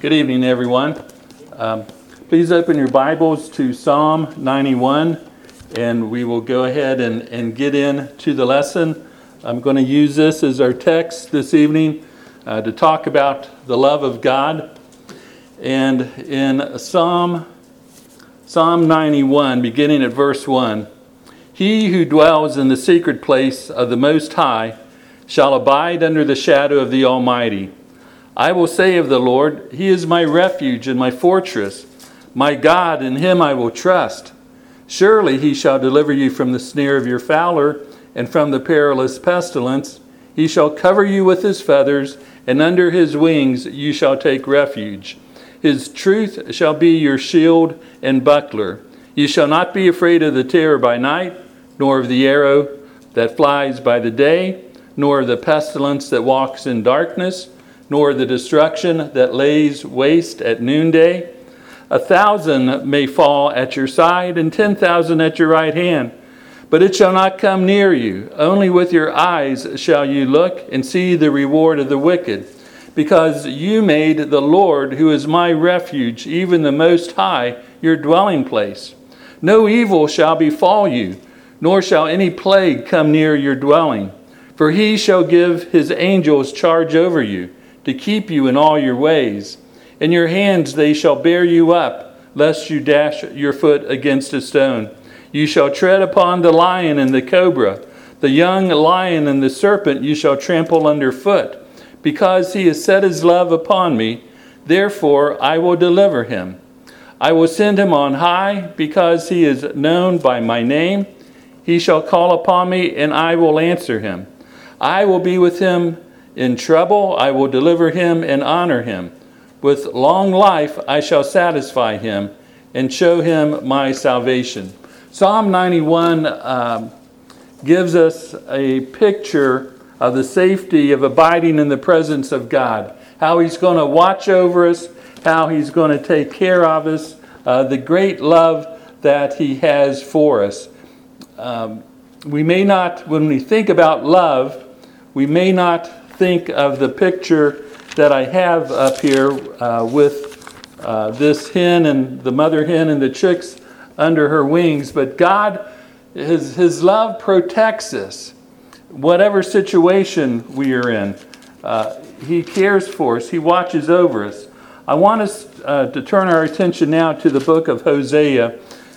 Good evening, everyone. Please open your Bibles to Psalm 91, and we will go ahead and get into the lesson. I'm going to use this as our text this evening to talk about the love of God. And in Psalm 91, beginning at verse 1, "He who dwells in the secret place of the Most High shall abide under the shadow of the Almighty. I will say of the Lord, He is my refuge and my fortress. My God, in Him I will trust. Surely He shall deliver you from the snare of your fowler and from the perilous pestilence. He shall cover you with His feathers, and under His wings you shall take refuge. His truth shall be your shield and buckler. You shall not be afraid of the terror by night, nor of the arrow that flies by the day, nor of the pestilence that walks in darkness, nor the destruction that lays waste at noonday. 1,000 may fall at your side, and 10,000 at your right hand, but it shall not come near you. Only with your eyes shall you look and see the reward of the wicked, because you made the Lord, who is my refuge, even the Most High, your dwelling place. No evil shall befall you, nor shall any plague come near your dwelling. For He shall give His angels charge over you, to keep you in all your ways. In your hands they shall bear you up, lest you dash your foot against a stone. You shall tread upon the lion and the cobra, the young lion and the serpent you shall trample underfoot. Because He has set His love upon me, therefore I will deliver him. I will send him on high, because he is known by my name. He shall call upon me, and I will answer him. I will be with him in trouble. I will deliver him and honor him. With long life I shall satisfy him and show him my salvation." Psalm 91 gives us a picture of the safety of abiding in the presence of God, how He's going to watch over us, how He's going to take care of us, the great love that He has for us. We may not, when we think about love, we may not think of the picture that I have up here with this hen and the mother hen and the chicks under her wings. But God, His love protects us. Whatever situation we are in, He cares for us. He watches over us. I want us to turn our attention now to the book of Hosea.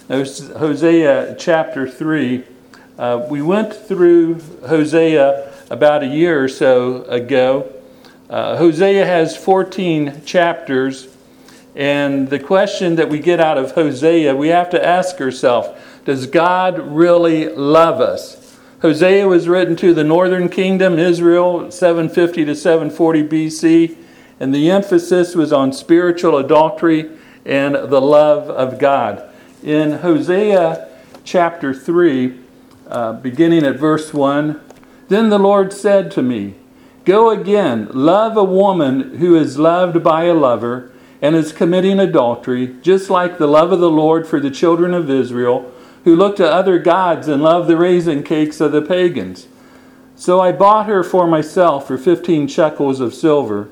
Hosea chapter 3. We went through Hosea about a year or so ago. Hosea has 14 chapters, and the question that we get out of Hosea, we have to ask ourselves, does God really love us? Hosea was written to the northern kingdom, Israel, 750 to 740 BC, and the emphasis was on spiritual adultery and the love of God. In Hosea chapter 3, beginning at verse 1, "Then the Lord said to me, Go again, love a woman who is loved by a lover and is committing adultery, just like the love of the Lord for the children of Israel, who look to other gods and love the raisin cakes of the pagans. So I bought her for myself for 15 shekels of silver,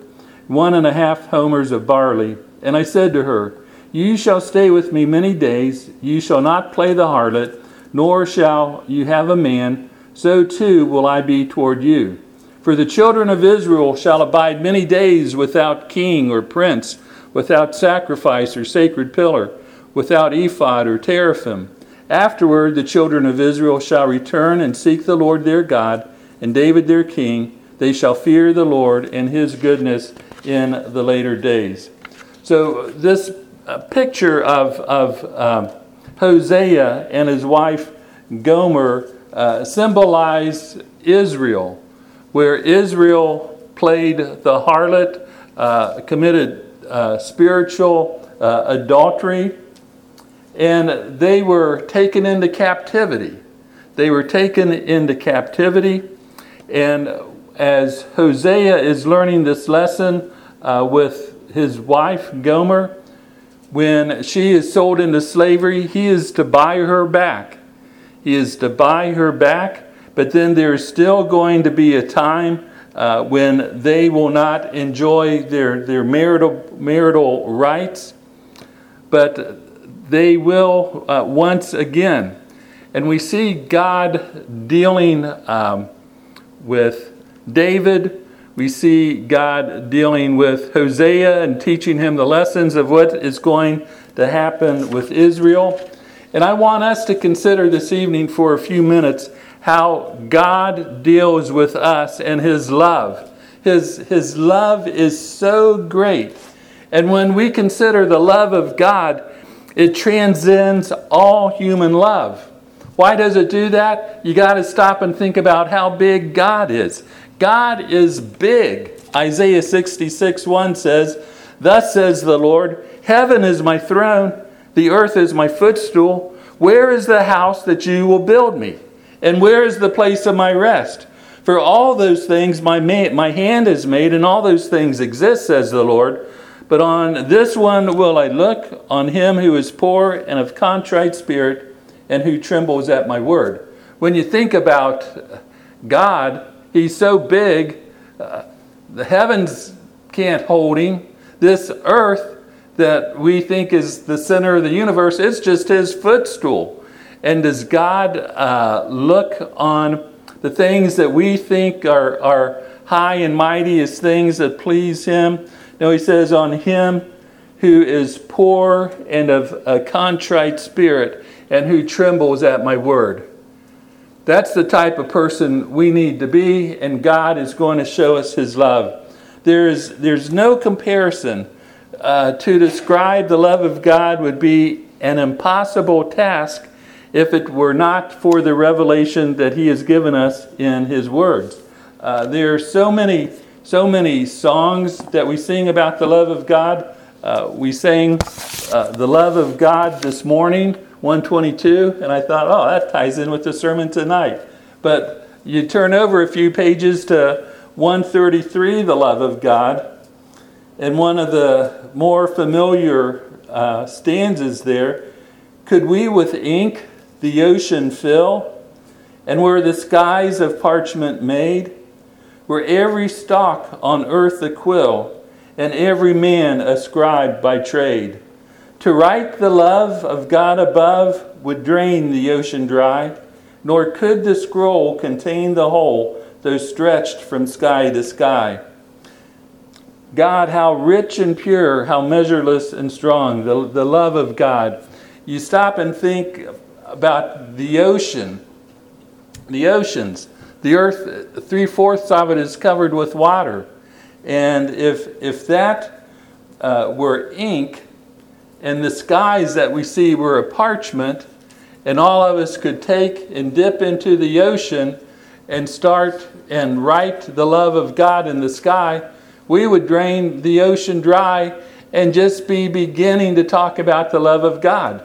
1.5 homers of barley. And I said to her, You shall stay with me many days. You shall not play the harlot, nor shall you have a man. So too will I be toward you. For the children of Israel shall abide many days without king or prince, without sacrifice or sacred pillar, without ephod or teraphim. Afterward the children of Israel shall return and seek the Lord their God, and David their king. They shall fear the Lord and His goodness in the later days." So this picture of Hosea and his wife Gomer symbolize Israel, where Israel played the harlot, committed spiritual adultery, and they were taken into captivity. They were taken into captivity, and as Hosea is learning this lesson with his wife Gomer, when she is sold into slavery, he is to buy her back. He is to buy her back, but then there's still going to be a time when they will not enjoy their marital rights, but they will once again. And we see God dealing with David. We see God dealing with Hosea and teaching him the lessons of what is going to happen with Israel. And I want us to consider this evening for a few minutes how God deals with us and His love. His love is so great. And when we consider the love of God, it transcends all human love. Why does it do that? You got to stop and think about how big God is. God is big. Isaiah 66:1 says, "Thus says the Lord, heaven is my throne, the earth is my footstool. Where is the house that you will build me? And where is the place of my rest? For all those things my hand has made, and all those things exist, says the Lord. But on this one will I look, on him who is poor and of contrite spirit, and who trembles at my word." When you think about God, He's so big, the heavens can't hold Him. This earth that we think is the center of the universe, it's just His footstool. And does God look on the things that we think are high and mighty as things that please Him? No, He says, on him who is poor and of a contrite spirit, and who trembles at my word. That's the type of person we need to be, and God is going to show us His love. There's no comparison. To describe the love of God would be an impossible task if it were not for the revelation that He has given us in His words. There are so many songs that we sing about the love of God. We sang the love of God this morning, 122, and I thought, oh, that ties in with the sermon tonight. But you turn over a few pages to 133, the love of God, and one of the more familiar stanzas there, "Could we with ink the ocean fill, and were the skies of parchment made, were every stalk on earth a quill, and every man a scribe by trade, to write the love of God above would drain the ocean dry, nor could the scroll contain the whole, though stretched from sky to sky." God, how rich and pure, how measureless and strong, the love of God. You stop and think about the ocean, the oceans. The earth, 3/4 of it is covered with water. And if that were ink, and the skies that we see were a parchment, and all of us could take and dip into the ocean and start and write the love of God in the sky, we would drain the ocean dry and just be beginning to talk about the love of God.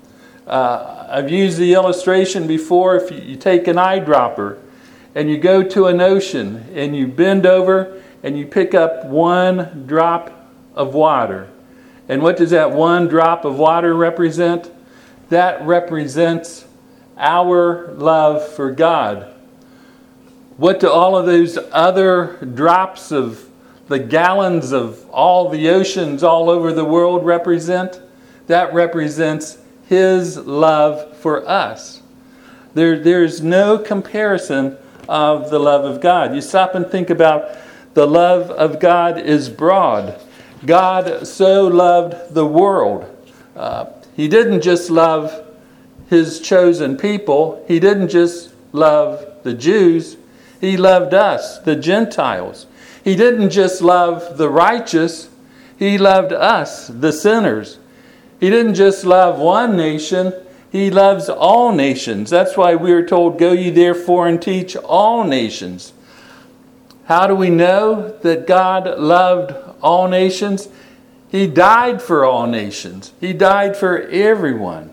I've used the illustration before. If you take an eyedropper and you go to an ocean and you bend over and you pick up one drop of water. And what does that one drop of water represent? That represents our love for God. What do all of those other drops of the gallons of all the oceans all over the world represent? That represents His love for us. There's no comparison of the love of God. You stop and think about the love of God is broad. God so loved the world. He didn't just love His chosen people. He didn't just love the Jews. He loved us, the Gentiles. He didn't just love the righteous. He loved us, the sinners. He didn't just love one nation. He loves all nations. That's why we are told, "Go ye therefore and teach all nations." How do we know that God loved all nations? He died for all nations. He died for everyone.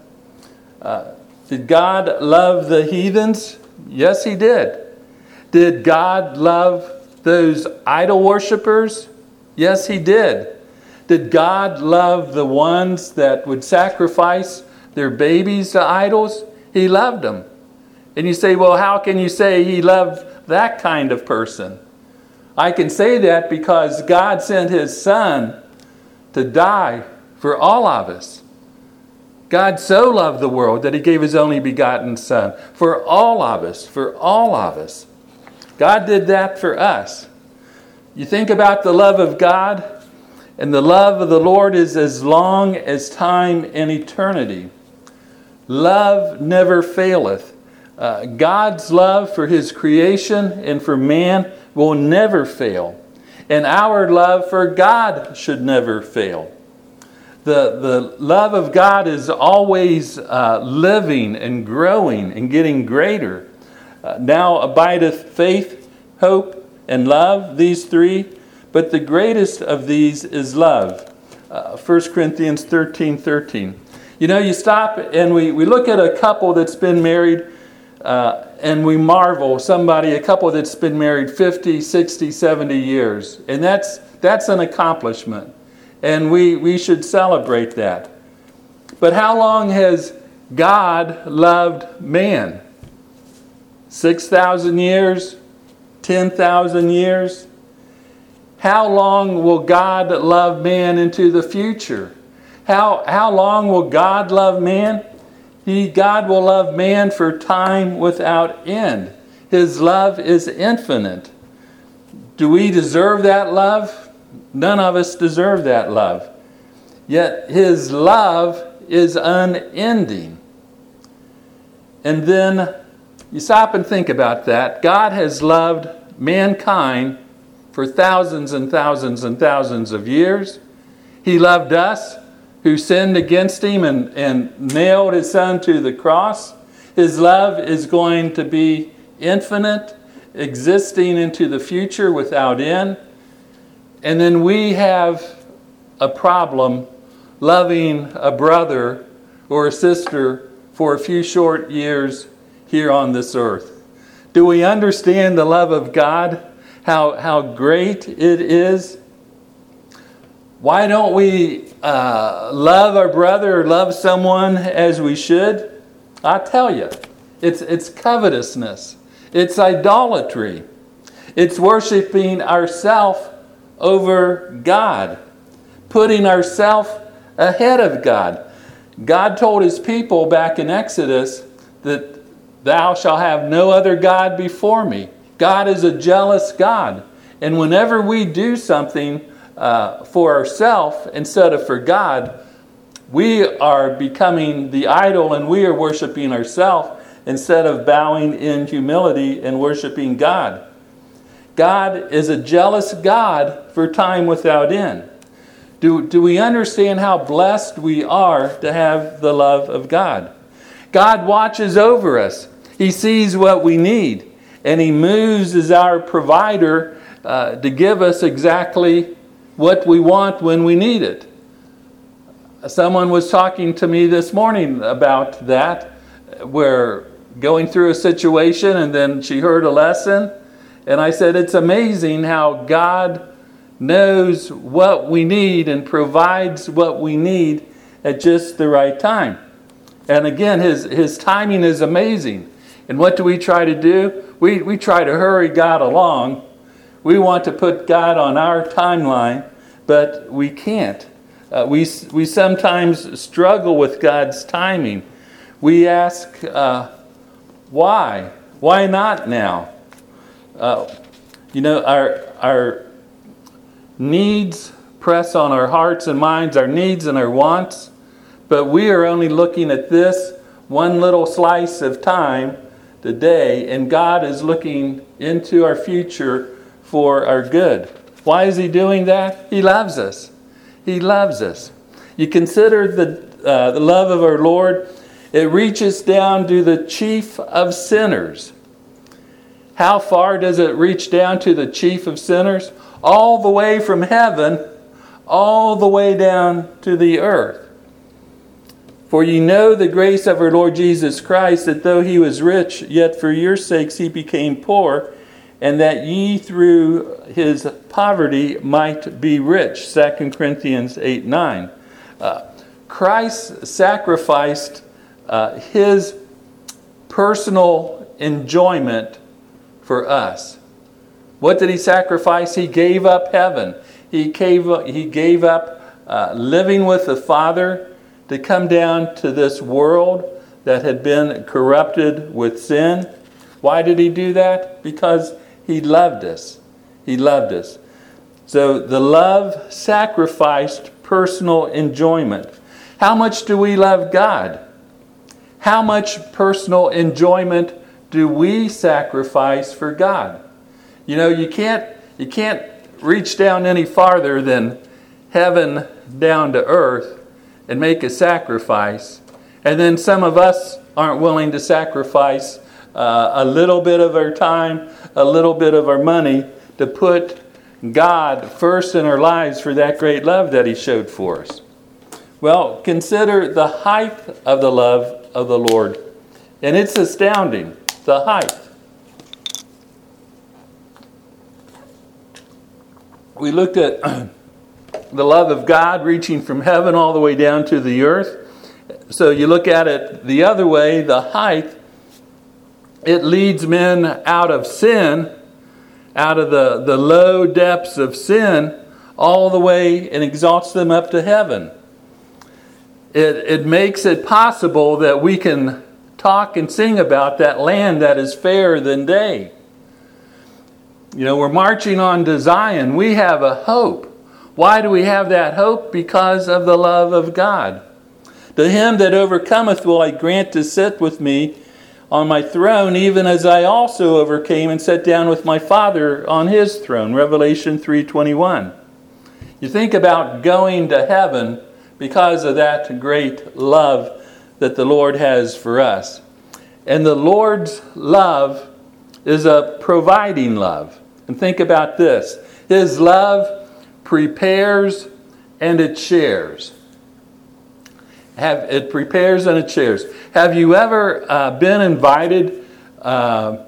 Did God love the heathens? Yes, He did. Did God love those idol worshipers? Yes, He did. Did God love the ones that would sacrifice their babies to idols? He loved them. And you say, well, how can you say He loved that kind of person? I can say that because God sent His Son to die for all of us. God so loved the world that He gave His only begotten Son for all of us, for all of us. God did that for us. You think about the love of God, and the love of the Lord is as long as time and eternity. Love never faileth. God's love for His creation and for man will never fail. And our love for God should never fail. The love of God is always living and growing and getting greater. Now abideth faith, hope, and love, these three. But the greatest of these is love. 1 Corinthians 13:13. You know, you stop and we look at a couple that's been married and we marvel, a couple that's been married 50, 60, 70 years. And that's an accomplishment. And we should celebrate that. But how long has God loved man? 6,000 years? 10,000 years? How long will God love man into the future? How long will God love man? God will love man for time without end. His love is infinite. Do we deserve that love? None of us deserve that love. Yet His love is unending. And then you stop and think about that. God has loved mankind for thousands and thousands and thousands of years. He loved us who sinned against Him and nailed His Son to the cross. His love is going to be infinite, existing into the future without end. And then we have a problem loving a brother or a sister for a few short years here on this earth. Do we understand the love of God? How great it is? Why don't we love our brother or love someone as we should? I tell you, it's covetousness. It's idolatry. It's worshiping ourselves over God, putting ourselves ahead of God. God told His people back in Exodus that thou shalt have no other God before me. God is a jealous God. And whenever we do something for ourselves instead of for God, we are becoming the idol and we are worshiping ourselves instead of bowing in humility and worshiping God. God is a jealous God for time without end. Do we understand how blessed we are to have the love of God? God watches over us. He sees what we need. And He moves as our provider to give us exactly what we want when we need it. Someone was talking to me this morning about that. We're going through a situation and then she heard a lesson. And I said, it's amazing how God knows what we need and provides what we need at just the right time. And again, His timing is amazing. And what do we try to do? We try to hurry God along. We want to put God on our timeline, but we can't. We sometimes struggle with God's timing. We ask, why? Why not now? Our needs press on our hearts and minds, our needs and our wants, but we are only looking at this one little slice of time today, and God is looking into our future for our good. Why is He doing that? He loves us. He loves us. You consider the love of our Lord, it reaches down to the chief of sinners. How far does it reach down to the chief of sinners? All the way from heaven, all the way down to the earth. For ye know the grace of our Lord Jesus Christ, that though He was rich, yet for your sakes He became poor, and that ye through His poverty might be rich. 2 Corinthians 8:9. Christ sacrificed His personal enjoyment for us. What did he sacrifice? He gave up heaven. He gave up living with the Father to come down to this world that had been corrupted with sin. Why did he do that? Because he loved us. He loved us. So the love sacrificed personal enjoyment. How much do we love God? How much personal enjoyment do we sacrifice for God? You know, you can't reach down any farther than heaven down to earth and make a sacrifice. And then some of us aren't willing to sacrifice a little bit of our time, a little bit of our money to put God first in our lives for that great love that he showed for us. Well, consider the height of the love of the Lord. And it's astounding, the height. We looked at the love of God reaching from heaven all the way down to the earth. So you look at it the other way, the height, it leads men out of sin, out of the low depths of sin, all the way and exalts them up to heaven. It makes it possible that we can talk and sing about that land that is fairer than day. You know, we're marching on to Zion. We have a hope. Why do we have that hope? Because of the love of God. To him that overcometh will I grant to sit with me on my throne, even as I also overcame and sat down with my Father on his throne. Revelation 3:21. You think about going to heaven because of that great love that the Lord has for us. And the Lord's love is a providing love. And think about this. His love prepares and it shares. It prepares and it shares. Have you ever been invited, not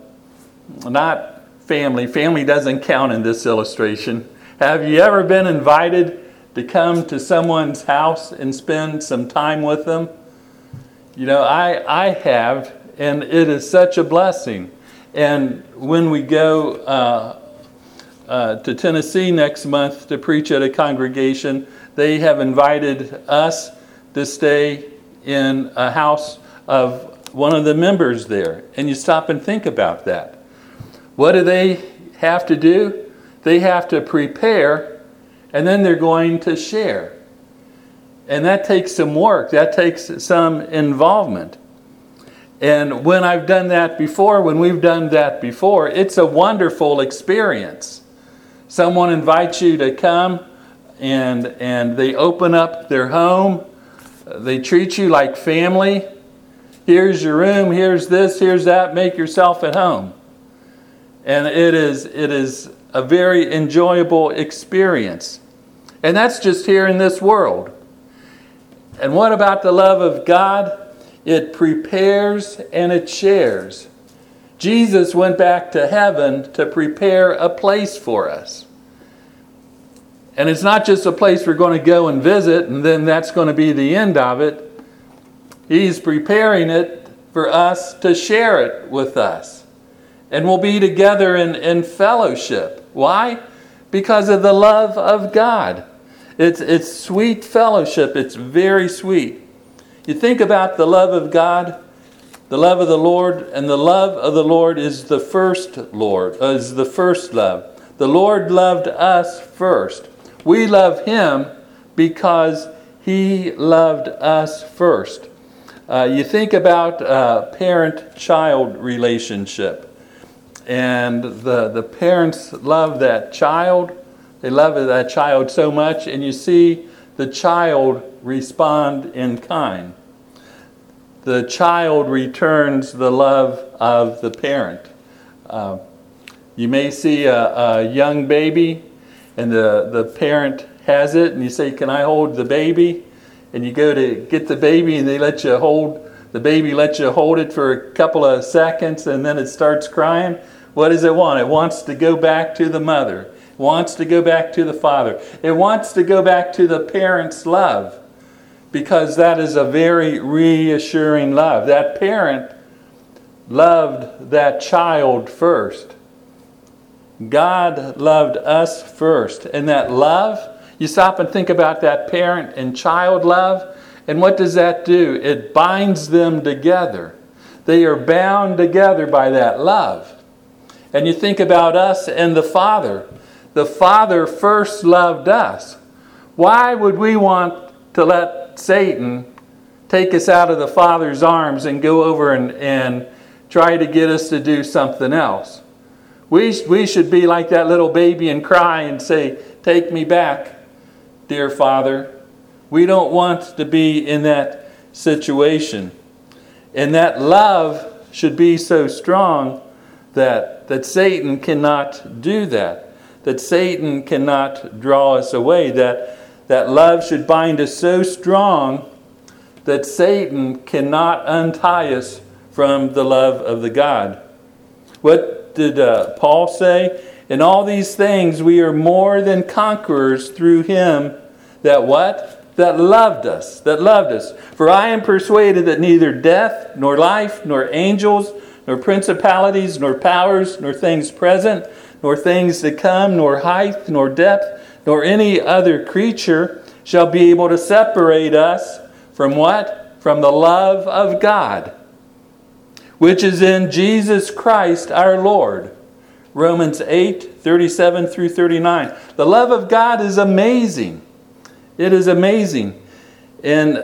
family, family doesn't count in this illustration. Have you ever been invited to come to someone's house and spend some time with them? You know, I have, and it is such a blessing. And when we go to Tennessee next month to preach at a congregation, they have invited us to stay in a house of one of the members there. And you stop and think about that. What do they have to do? They have to prepare, and then they're going to share. And that takes some work. That takes some involvement. And when I've done that before, when we've done that before, it's a wonderful experience. Someone invites you to come, and they open up their home. They treat you like family. Here's your room, here's this, here's that. Make yourself at home. And it is a very enjoyable experience. And that's just here in this world. And what about the love of God? It prepares and it shares. Jesus went back to heaven to prepare a place for us. And it's not just a place we're going to go and visit and then that's going to be the end of it. He's preparing it for us to share it with us. And we'll be together in fellowship. Why? Because of the love of God. It's sweet fellowship. It's very sweet. You think about the love of God, the love of the Lord, and the love of the Lord is the first love. The Lord loved us first. We love him because he loved us first. You think about parent-child relationship. And the parents love that child. They love that child so much. And you see the child respond in kind. The child returns the love of the parent. You may see a young baby and the parent has it and you say, "Can I hold the baby?" And you go to get the baby and they let you hold it for a couple of seconds and then it starts crying. What does it want? It wants to go back to the mother. It wants to go back to the father. It wants to go back to the parent's love because that is a very reassuring love. That parent loved that child first. God loved us first. And that love, you stop and think about that parent and child love, and what does that do? It binds them together. They are bound together by that love. And you think about us and the Father. The Father first loved us. Why would we want to let Satan take us out of the Father's arms and go over and try to get us to do something else? We should be like that little baby and cry and say, "Take me back, dear Father." We don't want to be in that situation. And that love should be so strong that Satan cannot do that. That Satan cannot draw us away. That love should bind us so strong that Satan cannot untie us from the love of the God. What did Paul say? In all these things we are more than conquerors through him that what? That loved us. That loved us. For I am persuaded that neither death, nor life, nor angels, nor principalities, nor powers, nor things present, nor things to come, nor height, nor depth, nor any other creature shall be able to separate us from what? From the love of God, which is in Jesus Christ our Lord. Romans 8:37 through 39. The love of God is amazing. It is amazing. And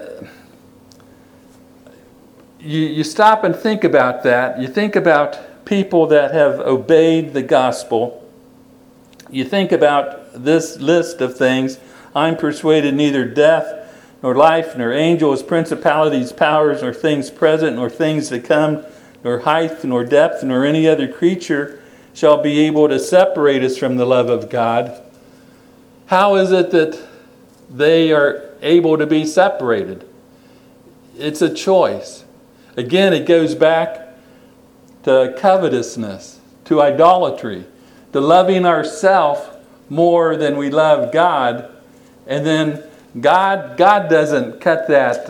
you stop and think about that. You think about people that have obeyed the gospel. You think about this list of things. I'm persuaded neither death, nor life, nor angels, principalities, powers, nor things present, nor things to come, nor height, nor depth, nor any other creature shall be able to separate us from the love of God. How is it that they are able to be separated? It's a choice. Again, it goes back to covetousness, to idolatry, to loving ourselves more than we love God. And then God doesn't cut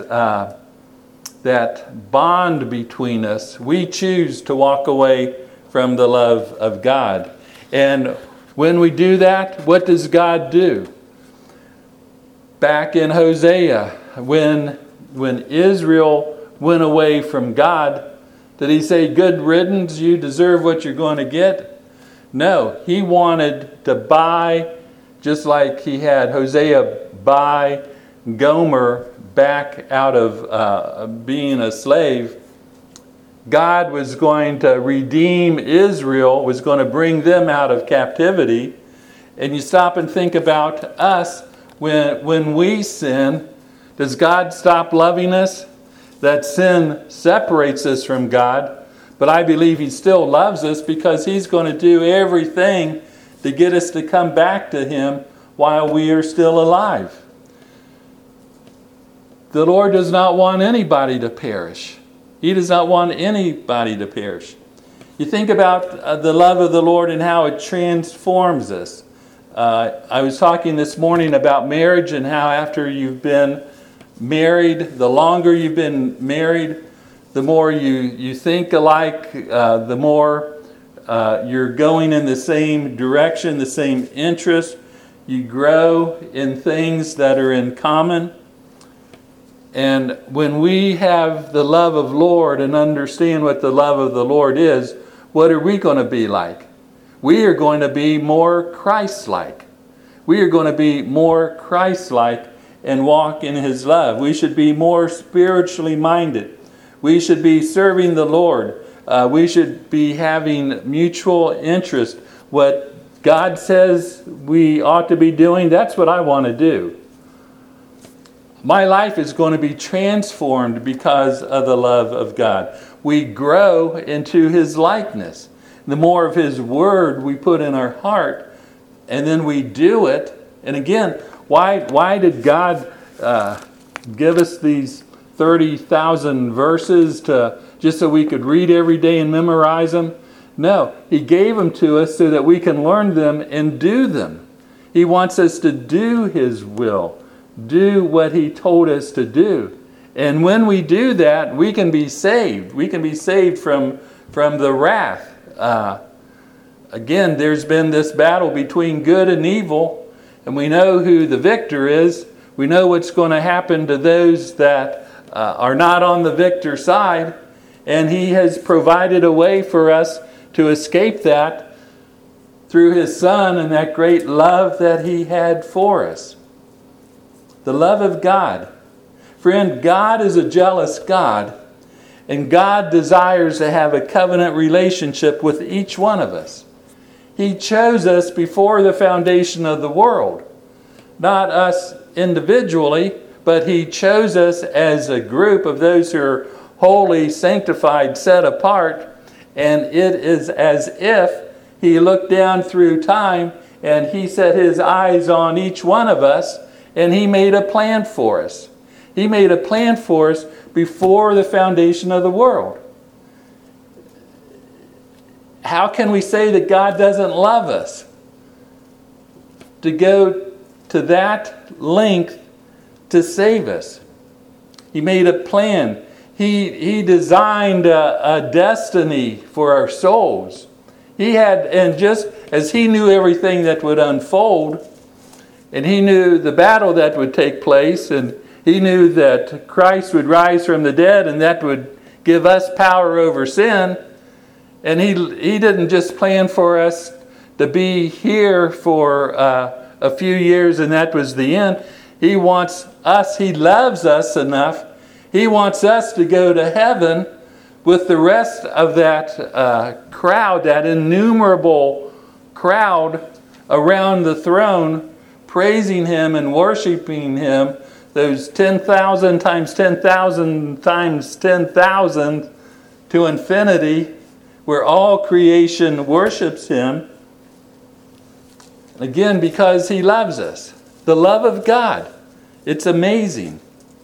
that bond between us. We choose to walk away from the love of God. And when we do that, what does God do? Back in Hosea, when Israel went away from God, did he say, "Good riddance, you deserve what you're going to get"? No, he wanted to buy, just like he had Hosea buy Gomer back out of being a slave. God was going to redeem Israel, was going to bring them out of captivity. And you stop and think about us. When we sin, does God stop loving us? That sin separates us from God. But I believe he still loves us because he's going to do everything to get us to come back to him while we are still alive. The Lord does not want anybody to perish. He does not want anybody to perish. You think about the love of the Lord and how it transforms us. I was talking this morning about marriage and how after you've been married, the longer you've been married, the more you think alike, the more you're going in the same direction, the same interest. You grow in things that are in common. And when we have the love of Lord and understand what the love of the Lord is, what are we going to be like? We are going to be more Christ-like. We are going to be more Christ-like and walk in his love. We should be more spiritually minded. We should be serving the Lord. We should be having mutual interest. What God says we ought to be doing, that's what I want to do. My life is going to be transformed because of the love of God. We grow into his likeness. The more of his word we put in our heart, and then we do it. And again, why did God give us these 30,000 verses just so we could read every day and memorize them? No, he gave them to us so that we can learn them and do them. He wants us to do his will, do what he told us to do. And when we do that, we can be saved. We can be saved from the wrath again, there's been this battle between good and evil, and we know who the victor is. We know what's going to happen to those that are not on the victor side, and He has provided a way for us to escape that through His Son and that great love that He had for us. The love of God. Friend, God is a jealous God, and God desires to have a covenant relationship with each one of us. He chose us before the foundation of the world. Not us individually, but He chose us as a group of those who are holy, sanctified, set apart. And it is as if He looked down through time and He set His eyes on each one of us, and He made a plan for us. He made a plan for us before the foundation of the world. How can we say that God doesn't love us? To go to that length to save us. He made a plan. He designed a destiny for our souls. He had, and just as He knew everything that would unfold, and He knew the battle that would take place, and He knew that Christ would rise from the dead, and that would give us power over sin. And He didn't just plan for us to be here for a few years and that was the end. He wants us, He loves us enough. He wants us to go to heaven with the rest of that crowd, that innumerable crowd around the throne, praising Him and worshiping Him. Those 10,000 times 10,000 times 10,000 to infinity, where all creation worships Him. Again, because He loves us. The love of God. It's amazing.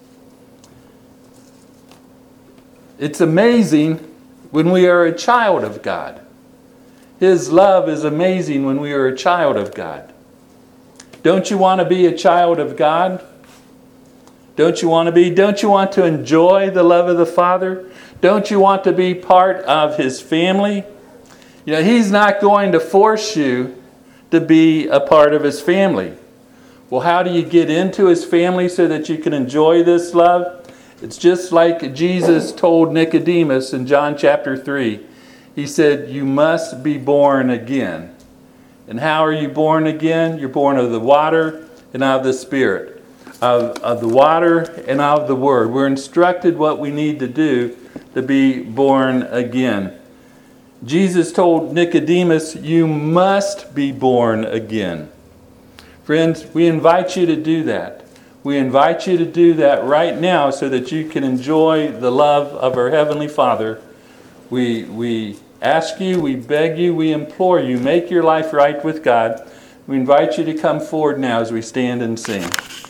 It's amazing when we are a child of God. His love is amazing when we are a child of God. Don't you want to be a child of God? Don't you want to be? Don't you want to enjoy the love of the Father? Don't you want to be part of His family? You know, He's not going to force you to be a part of His family. Well, how do you get into His family so that you can enjoy this love? It's just like Jesus told Nicodemus in John chapter 3. He said, you must be born again. And how are you born again? You're born of the water and of the Spirit. Of the water and of the Word. We're instructed what we need to do to be born again. Jesus told Nicodemus, you must be born again. Friends, we invite you to do that. We invite you to do that right now so that you can enjoy the love of our Heavenly Father. We ask you, we beg you, we implore you, make your life right with God. We invite you to come forward now as we stand and sing.